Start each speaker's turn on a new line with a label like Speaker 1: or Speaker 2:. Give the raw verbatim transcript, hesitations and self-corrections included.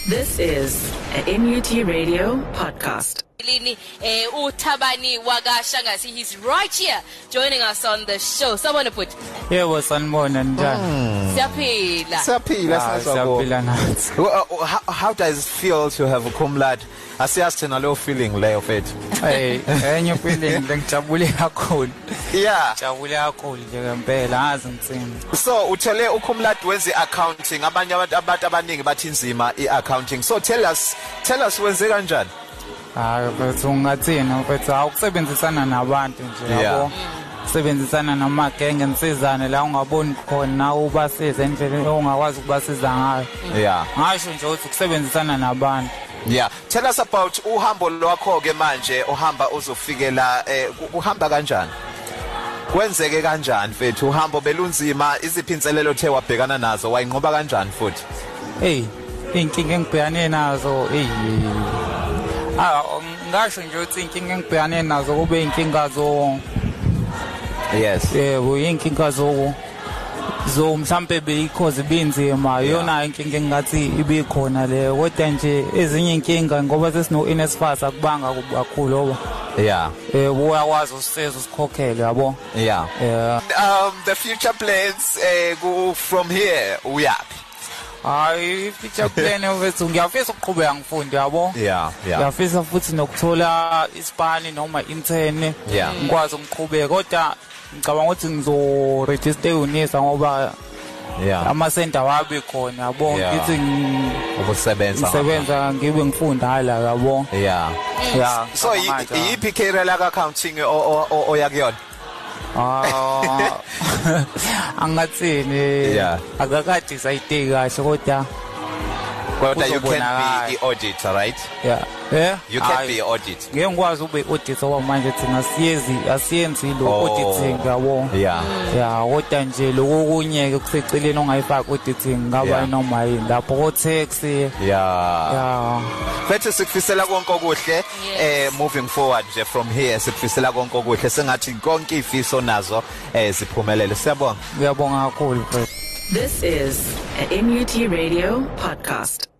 Speaker 1: This is a N U T Radio podcast.
Speaker 2: Lini eh uThabani wakashangasi, he's right here joining us on the show. Someone put
Speaker 3: Yebo sanibona njani?
Speaker 2: Siyaphila.
Speaker 4: Siyaphila
Speaker 3: siyaphila nathi.
Speaker 4: How does it feel to have a cum laude? Asiyazi na lo feeling leyo mfethu.
Speaker 3: Hey, enye feeling ngijabule kakhulu.
Speaker 4: Yeah.
Speaker 3: Ngijabule kakhulu nje ngempela ngazi ngitsini.
Speaker 4: So uthole ucum laude wenze accounting, abanye abantu abantu abaningi bathi inzima iaccounting. So tell us tell us wenze kanjani?
Speaker 3: Hayi mfethu ungathina mfethu awukusebenzisana nabantu nje yabo. Sebenzisana namagenge nisizane la ungaboni khona ubasize endleleni ongakwazi ukubasiza ngayo.
Speaker 4: Yeah.
Speaker 3: Ngasho nje ukuthi ukusebenzisana nabantu.
Speaker 4: Yeah, tell us about uhambo lwakho ke manje uhamba uzofikela eh uhamba kanjani? Kwenzeke kanjani mfethu uhambo belunzima, iziphi inselelo the wabhekana nazo wayinqoba kanjani futhi?
Speaker 3: Hey, inkinga engibhekane nazo hey. Ah, ngasho nje ukuthi inkinga engibhekane nazo kube inkinga zo
Speaker 4: Yes.
Speaker 3: Yebo, inkinga zo zo mhlambe beyikhoze binzima yona inkinga engathi ibikhona le kodwa nje ezinye inkinga ngoba sesino N S F A S akubanga kakhulu oba.
Speaker 4: Yeah.
Speaker 3: Eh uyakwazi usizwe usikhokhele yabo.
Speaker 4: Yeah.
Speaker 3: Yeah.
Speaker 4: Um the future plans eh go from here uyapi?
Speaker 3: Hayi future plan wethu ngiyafisa ukuqhubeka ngifunde yabo.
Speaker 4: Yeah, yeah.
Speaker 3: Ngiyafisa futhi nokuthola ispani noma intern ngikwazi ukuqhubeka kodwa ngicabanga ukuthi ngizo register unisa ngoba
Speaker 4: yeah
Speaker 3: ama center wabe khona yabo ngithi
Speaker 4: ukusebenza
Speaker 3: ngisebenza ngibe ngifunda hala yabo.
Speaker 4: Yeah.
Speaker 3: Yeah.
Speaker 4: So yipi career la accounting oyakuyona?
Speaker 3: Ah angathini akakade sayite kahle kodwa
Speaker 4: kodwa you can be the auditor, right?
Speaker 3: Yeah. Yeah.
Speaker 4: You can be audit.
Speaker 3: Ngeke ngikwazi ube auditor wa manje thina siyezi asiyenzi lo auditing yabo.
Speaker 4: Yeah.
Speaker 3: Yeah, kodwa nje lokunye kuseceleni ongayifaka auditing ngaba noma yini lapho ko tax.
Speaker 4: Yeah.
Speaker 3: Yeah.
Speaker 4: Mfethu sikufisela konke okuhle eh moving forward nje from here sikufisela konke okuhle sengathi konke ifiso nazo eh siphumelele. Siyabonga.
Speaker 3: Ngiyabonga kakhulu.
Speaker 1: This is a N U T Radio podcast.